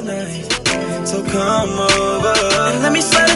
tonight. So come over and let me slide